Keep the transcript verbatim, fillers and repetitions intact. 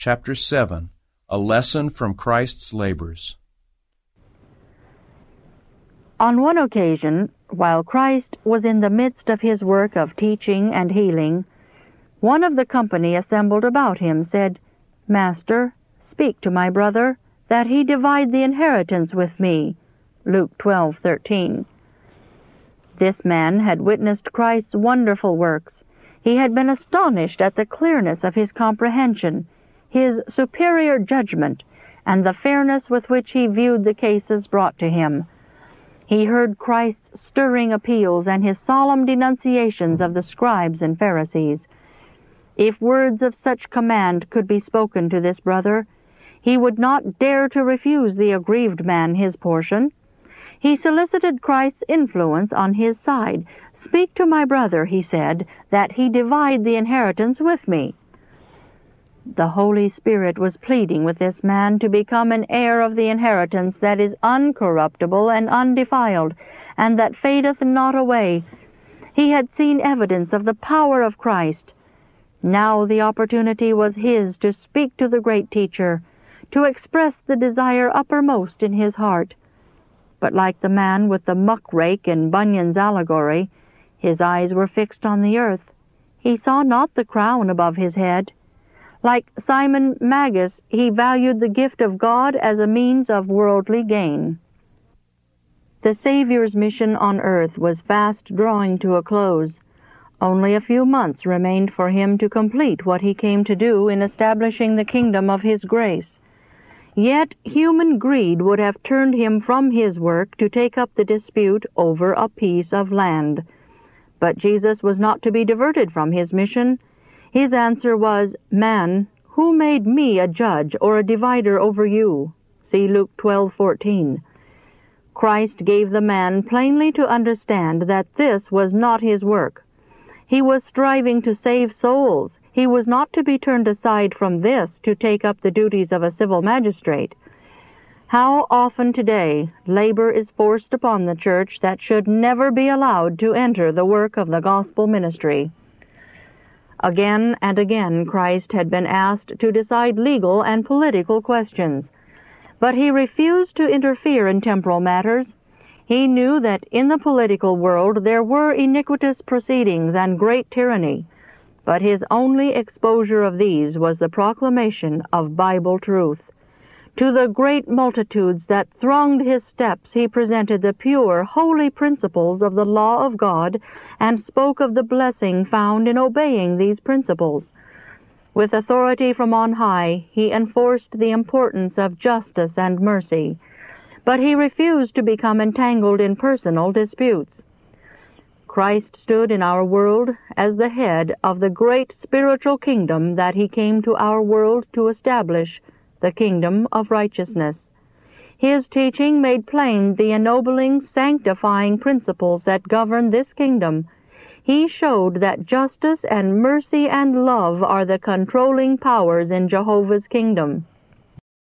Chapter seven. A Lesson from Christ's Labors. On one occasion, while Christ was in the midst of his work of teaching and healing, one of the company assembled about him said, "Master, speak to my brother, that he divide the inheritance with me." Luke twelve thirteen. This man had witnessed Christ's wonderful works. He had been astonished at the clearness of his comprehension, his superior judgment, and the fairness with which he viewed the cases brought to him. He heard Christ's stirring appeals and his solemn denunciations of the scribes and Pharisees. If words of such command could be spoken to this brother, he would not dare to refuse the aggrieved man his portion. He solicited Christ's influence on his side. "Speak to my brother," he said, "that he divide the inheritance with me." The Holy Spirit was pleading with this man to become an heir of the inheritance that is uncorruptible and undefiled, and that fadeth not away. He had seen evidence of the power of Christ. Now the opportunity was his to speak to the great teacher, to express the desire uppermost in his heart. But like the man with the muck-rake in Bunyan's allegory, his eyes were fixed on the earth. He saw not the crown above his head. Like Simon Magus, he valued the gift of God as a means of worldly gain. The Savior's mission on earth was fast drawing to a close. Only a few months remained for him to complete what he came to do in establishing the kingdom of his grace. Yet human greed would have turned him from his work to take up the dispute over a piece of land. But Jesus was not to be diverted from his mission. His answer was, "Man, who made me a judge or a divider over you?" See Luke twelve fourteen. Christ gave the man plainly to understand that this was not his work. He was striving to save souls. He was not to be turned aside from this to take up the duties of a civil magistrate. How often today labor is forced upon the church that should never be allowed to enter the work of the gospel ministry. Again and again Christ had been asked to decide legal and political questions, but he refused to interfere in temporal matters. He knew that in the political world there were iniquitous proceedings and great tyranny, but his only exposure of these was the proclamation of Bible truth. To the great multitudes that thronged his steps he presented the pure, holy principles of the law of God and spoke of the blessing found in obeying these principles. With authority from on high, he enforced the importance of justice and mercy, but he refused to become entangled in personal disputes. Christ stood in our world as the head of the great spiritual kingdom that he came to our world to establish, the kingdom of righteousness. His teaching made plain the ennobling, sanctifying principles that govern this kingdom. He showed that justice and mercy and love are the controlling powers in Jehovah's kingdom.